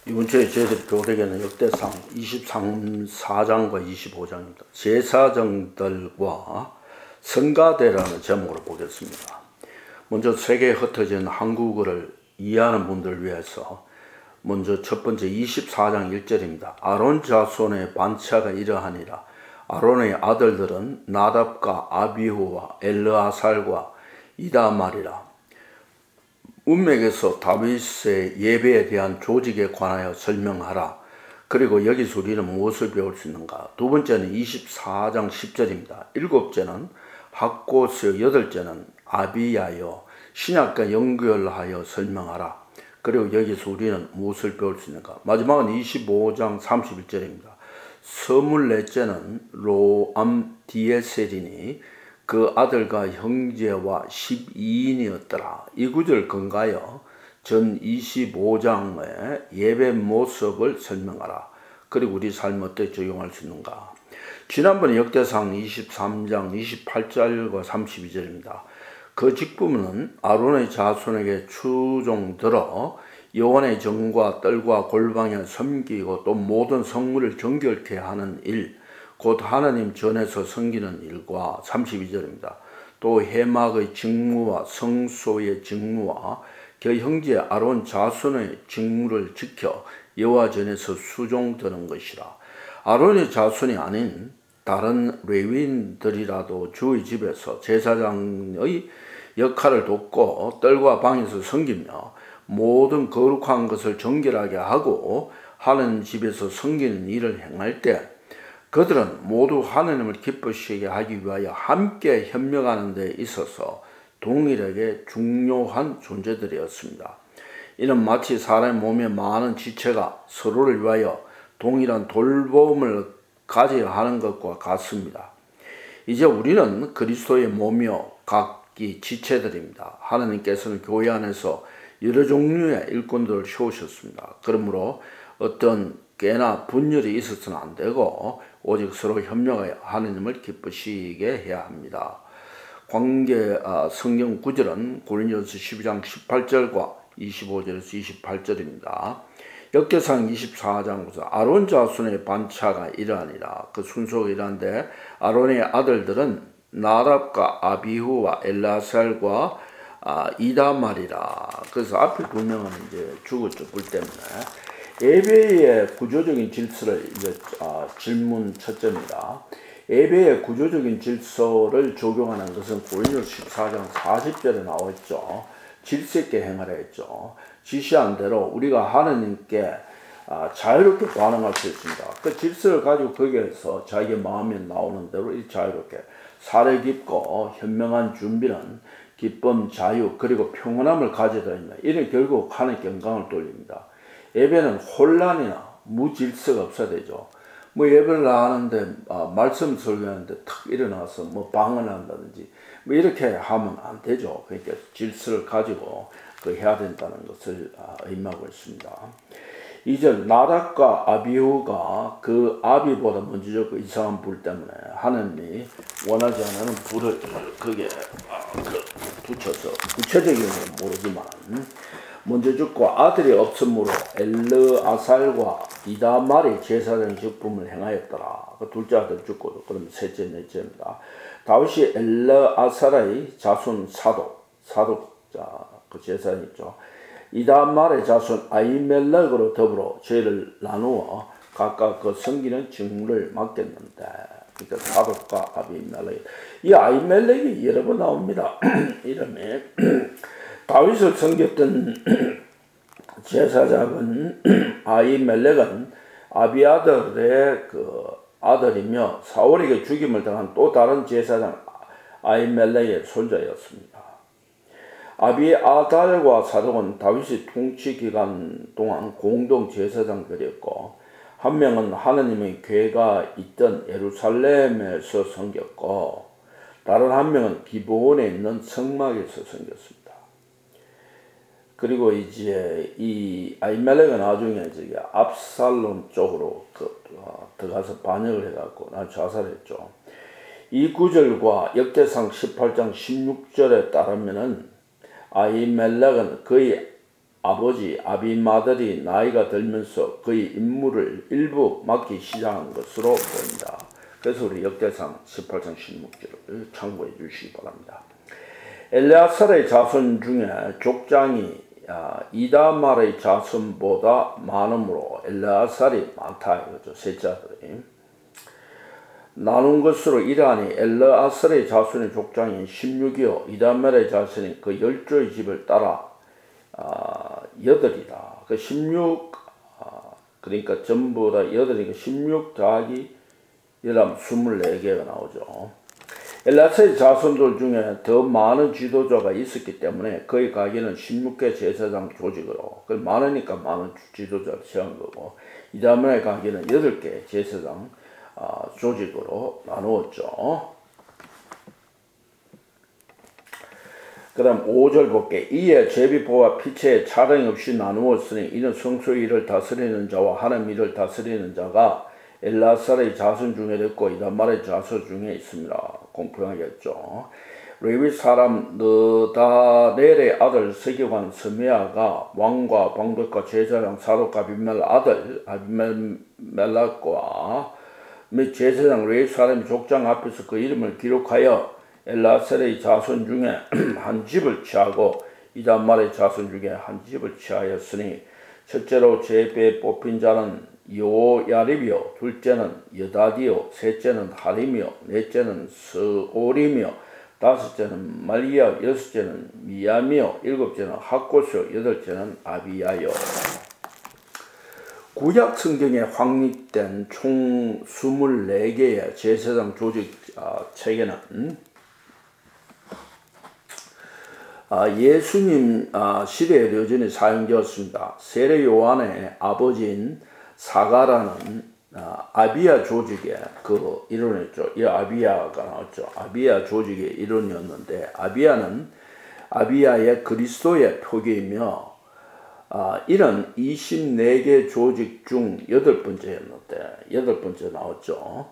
이번 주에 저희들이 교대계는 역대상 23장과 25장입니다. 제사장들과 성가대라는 제목으로 보겠습니다. 먼저 세계에 흩어진 한국어를 이해하는 분들을 위해서 먼저 첫 번째 24장 1절입니다. 아론 자손의 반차가 이러하니라. 아론의 아들들은 나답과 아비후와 엘르아살과 이다말이라. 문맥에서 다윗의 예배에 대한 조직에 관하여 설명하라. 그리고 여기서 우리는 무엇을 배울 수 있는가? 두 번째는 24장 10절입니다. 일곱째는 학고스, 여덟째는 아비야여, 신약과 연결하여 설명하라. 그리고 여기서 우리는 무엇을 배울 수 있는가? 마지막은 25장 31절입니다. 서물 넷째는 로암 디에셀이니 그 아들과 형제와 12인이었더라. 이 구절 근거하여 전 25장의 예배 모습을 설명하라. 그리고 우리 삶 어떻게 적용할 수 있는가? 지난번에 역대상 23장 28절과 32절입니다. 그 직분은 아론의 자손에게 추종들어 여호와의 정과 뜰과 골방에 섬기고 또 모든 성물을 정결케 하는 일, 곧 하나님 전에서 섬기는 일과 32절입니다. 또 해막의 직무와 성소의 직무와 그 형제 아론 자손의 직무를 지켜 여호와 전에서 수종드는 것이라. 아론의 자손이 아닌 다른 레위인들이라도 주의 집에서 제사장의 역할을 돕고 뜰과 방에서 섬기며 모든 거룩한 것을 정결하게 하고 하나님 집에서 섬기는 일을 행할 때 그들은 모두 하나님을 기쁘시게 하기 위하여 함께 협력하는 데 있어서 동일하게 중요한 존재들이었습니다. 이는 마치 사람의 몸에 많은 지체가 서로를 위하여 동일한 돌봄을 가져야 하는 것과 같습니다. 이제 우리는 그리스도의 몸이요 각기 지체들입니다. 하나님께서는 교회 안에서 여러 종류의 일꾼들을 세우셨습니다. 그러므로 어떤 깨나 분열이 있어서는 안 되고 오직 서로 협력하여 하나님을 기쁘시게 해야 합니다. 성경 구절은 고린도전서 12장 18절과 25절에서 28절입니다. 역대상 24장부터 아론 자손의 반차가 이러하니라. 그 순서가 이러한데 아론의 아들들은 나답과 아비후와 엘라살과 이다말이라. 그래서 앞에 두 명은 이제 죽었죠, 불 때문에. 예배의 구조적인 질서를 이제 질문 첫째입니다. 예배의 구조적인 질서를 적용하는 것은 고린도서 14장 40절에 나와 있죠. 질서 있게 행하라 했죠. 지시한 대로 우리가 하나님께 자유롭게 반응할 수 있습니다. 그 질서를 가지고 거기에서 자기 마음에 나오는 대로 자유롭게 사려 깊고 현명한 준비는 기쁨, 자유, 그리고 평온함을 가져다 있다. 이는 결국 하나님께 영광을 돌립니다. 예배는 혼란이나 무질서가 없어야 되죠. 뭐 예배를 하는데 말씀 설교하는데 탁 일어나서 뭐 방언한다든지 뭐 이렇게 하면 안 되죠. 그러니까 질서를 가지고 해야 된다는 것을 의미하고 있습니다. 2절 나답과 아비후가 그 아비보다 먼저 그 이상한 불 때문에 하나님이 원하지 않는 불을 거기에 붙여서 구체적인 건 모르지만 먼저 죽고 아들이 없으므로 엘르아살과 이다말이 제사장 직분을 행하였더라. 그 둘째 아들 죽고 그럼 셋째 넷째입니다. 다윗이 엘르아살의 자손 사독자 그 제사장이죠. 이다말의 자손 아히멜렉으로 더불어 죄를 나누어 각각 그 섬기는 직무를 맡겼는데, 그러니까 사독과 아비멜렉. 이 아히멜렉이 여러 번 나옵니다. 이름이 다윗을 섬겼던 제사장은 아히멜렉은 아비아들의 그 아들이며 사울에게 죽임을 당한 또 다른 제사장 아히멜렉의 손자였습니다. 아비아달과 사독은 다윗의 통치 기간 동안 공동 제사장들이었고 한 명은 하나님의 궤가 있던 예루살렘에서 섬겼고 다른 한 명은 기브온에 있는 성막에서 섬겼습니다. 그리고 이제 이 아히멜렉은 나중에 저기 압살롬 쪽으로 들어가서 반역을 해갖고 자살했죠. 이 구절과 역대상 18장 16절에 따르면은 아히멜렉은 그의 아버지 아비마들이 나이가 들면서 그의 임무를 일부 맡기 시작한 것으로 보입니다. 그래서 우리 역대상 18장 16절을 참고해 주시기 바랍니다. 엘레아살의 자손 중에 족장이 이다말의 자손보다 많으므로 엘레아살이 많다 이거죠. 셋째 아들이 나눈 것으로 이러하니 엘레아살의 자손의 족장이 16이요 이다말의 자손이 그 12의 집을 따라 8이다. 그 16 그러니까 전부 다 8이니까 16 더하기 11 24개가 나오죠. 엘레아살의 자손들 중에 더 많은 지도자가 있었기 때문에 그의 가계는 16개 제사장 조직으로 많으니까 많은 지도자를 세운 거고 이다말의 가계는 8개 제사장 조직으로 나누었죠. 그 다음 5절 볼게. 이에 제비포와 피체에 차등 없이 나누었으니 이는 성소의 일을 다스리는 자와 하나님 일을 다스리는 자가 엘레아살의 자손 중에 있고 이다말의 자손 중에 있습니다. 공평하겠죠. 레위 사람 느다넬의 아들 서기관 스메아가 왕과 방백과 제사장 사독 아비멜 아들 아비멜락과 및 제사장 레위 사람의 족장 앞에서 그 이름을 기록하여 엘레아살의 자손 중에 한 집을 취하고 이다말의 자손 중에 한 집을 취하였으니 첫째로 제배에 뽑힌 자는 요야립이요 둘째는 여다디요 셋째는 하림이요 넷째는 스오림이요 다섯째는 말리야 여섯째는 미야미요 일곱째는 학고스요 여덟째는 아비야요. 구약 성경에 확립된 총 24개의 제사장 조직 체계는 예수님 시대에 여전히 사용되었습니다. 세례 요한의 아버지인 사가라는 아비야 조직의 그 일원이었죠. 이 아비야가 나왔죠. 아비야 조직의 일원이었는데 아비야는 아비야의 그리스도의 표기이며 이런 24개 조직 중 8번째였는데 8번째 나왔죠.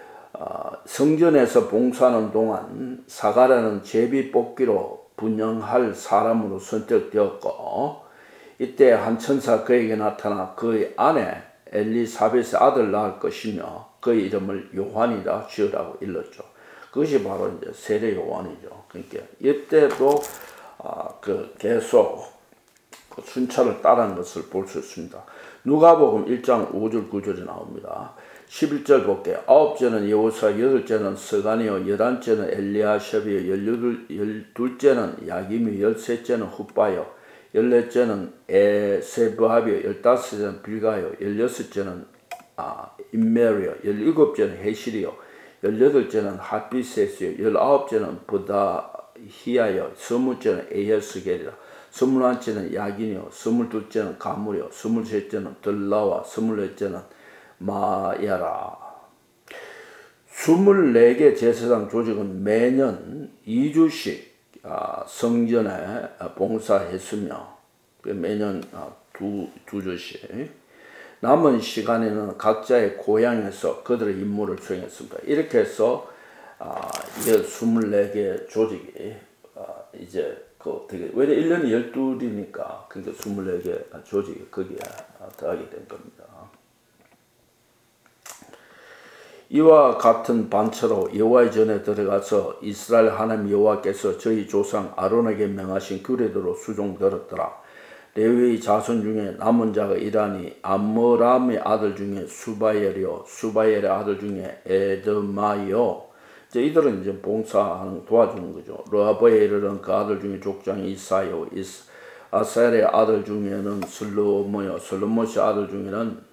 성전에서 봉사하는 동안 사가라는 제비 뽑기로 분양할 사람으로 선택되었고 이때 한 천사 그에게 나타나 그의 아내 엘리사벳의 아들 낳을 것이며 그의 이름을 요한이라 지으라고 일렀죠. 그것이 바로 이제 세례 요한이죠. 그러니까 이때도 계속 그 순찰을 따르는 것을 볼 수 있습니다. 누가복음 1장 5절 9절이 나옵니다. 11절 볼게요. 9째는 여호사, 8째는 스가니요, 11째는 엘리아셉이요, 12째는 야김이요, 13째는 훗바요, 14째는 에세브합이요, 15째는 빌가요, 16째는 임메리요, 17째는 헤실이요, 18째는 하피세스요, 19째는 부다히야요, 20째는 에헤스겔이라, 21째는 야긴이요, 22째는 가물이요, 23째는 들라와, 24째는 마야라. 24개 제사장 조직은 매년 2주씩 성전에 봉사했으며 매년 두 주씩 남은 시간에는 각자의 고향에서 그들의 임무를 수행했습니다. 이렇게 해서 24개 조직이 이제 왜냐 1년이 12이니까 그러니까 24개 조직이 거기에 더하게 된 겁니다. 이와 같은 반처로 여호와의 전에 들어가서 이스라엘 하나님 여호와께서 저희 조상 아론에게 명하신 규례대로 수종들었더라. 레위의 자손 중에 남은 자가 이라니 암므람의 아들 중에 수바엘이요 수바엘의 아들 중에 에드마이요. 이들은 이제 봉사하는 도와주는 거죠. 르아브엘은 그 아들 중에 족장이 이사요 아사엘의 아들 중에는 슬로모요 슬로모의 아들 중에는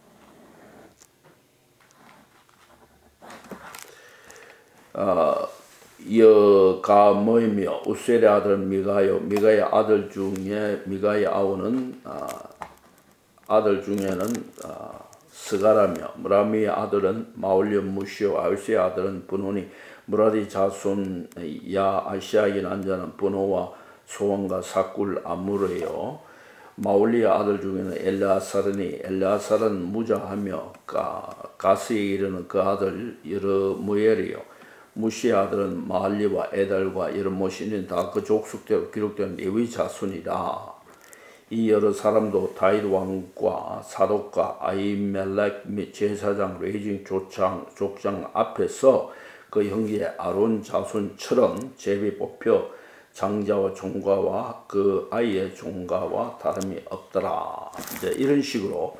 여가모이며 우셀의 아들 미가요 미가의 아들 중에 미가의 아우는 아들 중에는 스가라며 무라미의 아들은 마올리오 무시오 아우스의 아들은 분온이 무라디 자손 야아시아에게 난 자는 분호와 소원과 사꿀 아무르요 마올리의 아들 중에는 엘레아살이니 엘레아살은 무자하며 가스에 이르는 그 아들 여르무엘이요 무시의 아들은 마알리와 에달과 여르모시는 다 그 족속대로 기록된 레위 자손이라. 이 여러 사람도 다윗 왕과 사독과 아히멜렉 및 제사장 레진 족장 앞에서 그 형제 아론 자손처럼 제비 뽑혀 장자와 종가와 그 아이의 종가와 다름이 없더라. 이제 이런 식으로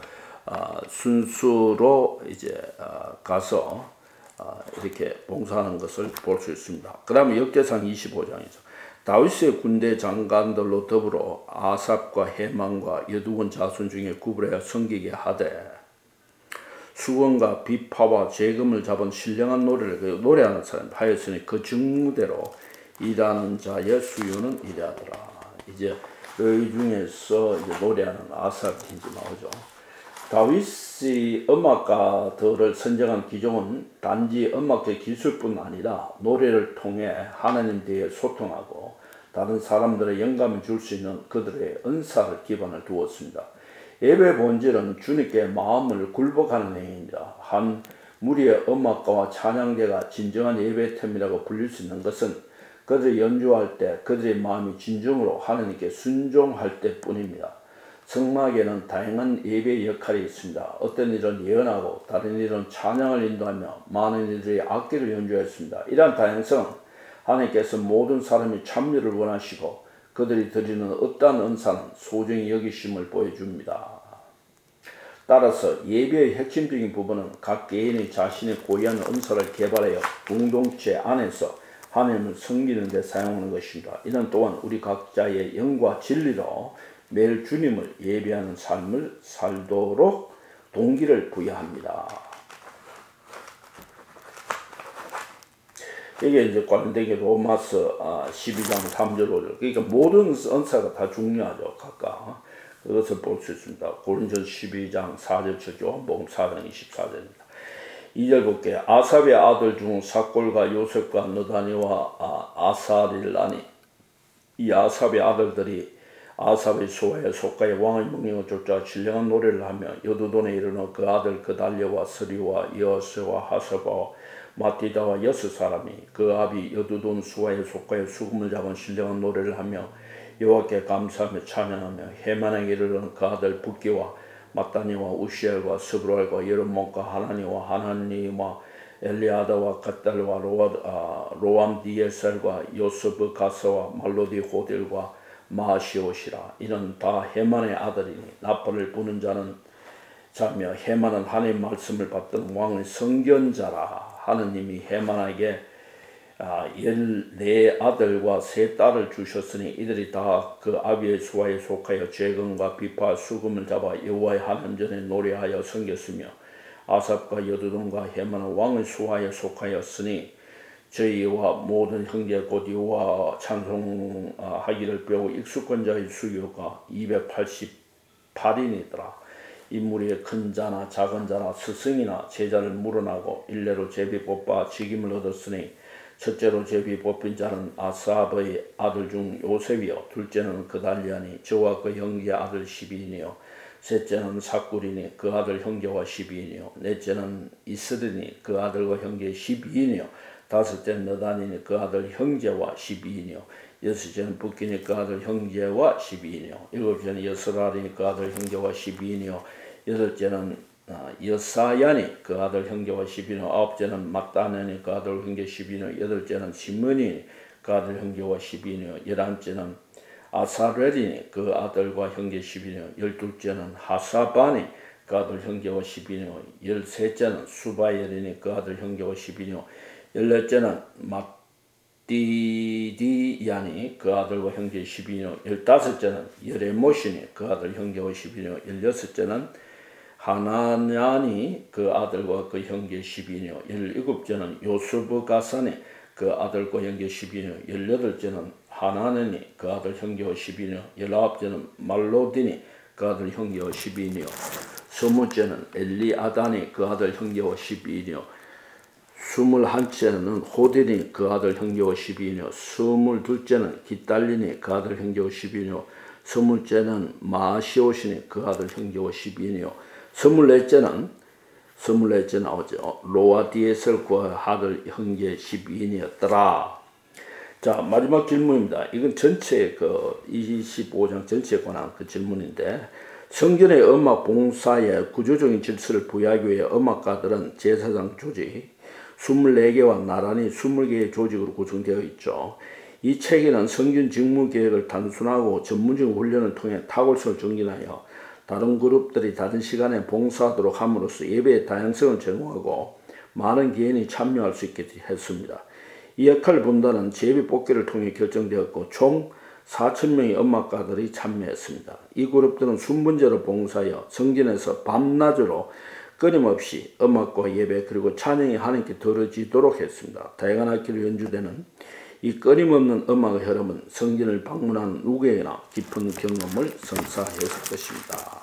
순수로 이제 가서 이렇게 봉사하는 것을 볼 수 있습니다. 그 다음에 역대상 25장에서 다윗의 군대 장관들로 더불어 아삽과 헤만과 여두원 자손 중에 구분하여 섬기게 하되 수건과 비파와 재금을 잡은 신령한 노래를 노래하는 사람 하였으니 그 직무대로 일하는 자의 수요는 이래하더라. 이제 그 중에서 이제 노래하는 아삽이 이제 나오죠. 다윗의 음악가들을 선정한 기종은 단지 음악적 기술뿐 아니라 노래를 통해 하나님 대해 소통하고 다른 사람들의 영감을 줄 수 있는 그들의 은사를 기반을 두었습니다. 예배 본질은 주님께 마음을 굴복하는 행위입니다. 한 무리의 음악가와 찬양대가 진정한 예배템이라고 불릴 수 있는 것은 그들이 연주할 때 그들의 마음이 진정으로 하나님께 순종할 때뿐입니다. 성막에는 다양한 예배의 역할이 있습니다. 어떤 일은 예언하고 다른 일은 찬양을 인도하며 많은 이들이 악기를 연주했습니다. 이러한 다양성은 하나님께서 모든 사람이 참여를 원하시고 그들이 드리는 어떠한 은사는 소중히 여기심을 보여줍니다. 따라서 예배의 핵심적인 부분은 각 개인이 자신의 고유한 은사를 개발하여 공동체 안에서 하나님을 섬기는 데 사용하는 것입니다. 이는 또한 우리 각자의 영과 진리로 매일 주님을 예배하는 삶을 살도록 동기를 부여합니다. 이게 이제 관련되게 로마서 12장 3절 5절. 그러니까 모든 은사가 다 중요하죠. 각각. 그것을 볼 수 있습니다. 고린도서 12장 4절 7절 요한복음 4장 24절입니다. 2절 볼게요. 아삽의 아들 중 삭골과 요셉과 느다니와 아사릴라니 이 아삽의 아들들이 아삽의 소화에 속가에 왕의 명령을 쫓아 신령한 노래를 하며 여두돈에 이르러 그 아들 그달랴와 스리와 여호세와 하사바와 마티다와 6사람이 그 아비 여두돈 수화의 속가에 수금을 잡은 신령한 노래를 하며 여호와께 감사하며 찬양하며 헤만에게 이르러 그 아들 붓기와 마따니와 우시엘과 스브랄과 여름몬과 하나니와 하나니와 엘리아다와 갓달과 로암 디에셀과 요스브 가스와 말로디 호딜과 마시오시라. 이는 다 헤만의 아들이니 나팔을 부는 자며 헤만은 하나님의 말씀을 받던 왕의 선견자라. 하느님이 헤만에게 14아들과 3딸을 주셨으니 이들이 다 그 아비의 수하에 속하여 재금과 비파 수금을 잡아 여호와의 하나님 전에 노래하여 섬겼으며 아삽과 여두돈과 헤만은 왕의 수하에 속하였으니 저희와 모든 형제 곧 여호와 찬송하기를 배우 익숙한 자의 수요가 288인이더라. 인물이 큰 자나 작은 자나 스승이나 제자를 물어나고 일례로 제비 뽑아 직임을 얻었으니 첫째로 제비 뽑힌 자는 아삽의 아들 중 요셉이요 둘째는 그달랴니 저와 그 형제 아들 12인이요 셋째는 삭굴이니 그 아들 형제와 12인이요 넷째는 이스르니 그 아들과 형제 12인이요 다섯째는 느다니니 그 아들 형제와 12인이요 여섯째는 붓기니 그 아들 형제와 12인이요 일곱째는 여스라리니 그 아들 형제와 12인이요 여덟째는 여사야니 그 아들 형제와 12인이요 아홉째는 마따네니 그 아들 형제 12인이요 여덟째는 시므니 그 아들 형제와 12인이요 열한째는 아사렐이니 그 아들과 형제 12인이요 열둘째는 하사바니 그 아들 형제와 12인이요 열셋째는 수바엘이니 그 아들 형제와 12인이요 열넷째는 마띠디야니 그 아들과 형제 12인이요 열다섯째는 여레모시니 그 아들 형제와 12인이요 열여섯째는 하나냐니 그 아들과 그 형제 12인이요 열일곱째는 요스브 가사니 그 아들과 형제 12인이요 열여덟째는 하나네니 그 아들 형제와 12인이요 열아홉째는 말로디니 그 아들 형제와 12인이요 스물째는 엘리아다니 그 아들 형제와 12인이요 21째는 호딜이 그 아들 형제와 12인이요 22째는 깃달리니 그 아들 형제와 12인이요 20째는 마시오시니 그 아들 형제와 12인이요 24째는 나오죠. 로아디에셀 그 아들 형제 12인이었더라. 자, 마지막 질문입니다. 이건 전체 25장 전체에 관한 그 질문인데, 성전의 음악 봉사에 구조적인 질서를 부여하기 위해 음악가들은 제사장 조직 24개와 나란히 20개의 조직으로 구성되어 있죠. 이 체계는 성전 직무 계획을 단순하고 전문적인 훈련을 통해 탁월성을 정진하여 다른 그룹들이 다른 시간에 봉사하도록 함으로써 예배의 다양성을 제공하고 많은 개인이 참여할 수 있게 했습니다. 이 역할 분담은 제비 뽑기를 통해 결정되었고 총 4,000명의 음악가들이 참여했습니다. 이 그룹들은 순번제로 봉사하여 성전에서 밤낮으로 끊임없이 음악과 예배 그리고 찬양이 하나님께 드려지도록 했습니다. 다양한 악기로 연주되는 이 끊임없는 음악의 흐름은 성전을 방문한 누구에게나 깊은 경험을 선사했을 것입니다.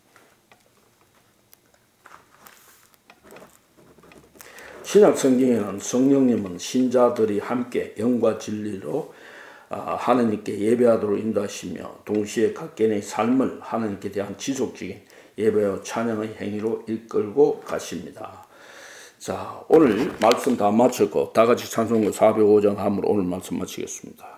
신약 성경에는 성령님은 신자들이 함께 영과 진리로 하나님께 예배하도록 인도하시며 동시에 각 개인의 삶을 하나님께 대한 지속적인 예배와 찬양의 행위로 이끌고 가십니다. 자, 오늘 말씀 다 마쳤고 다 같이 찬송가 405장 함으로 오늘 말씀 마치겠습니다.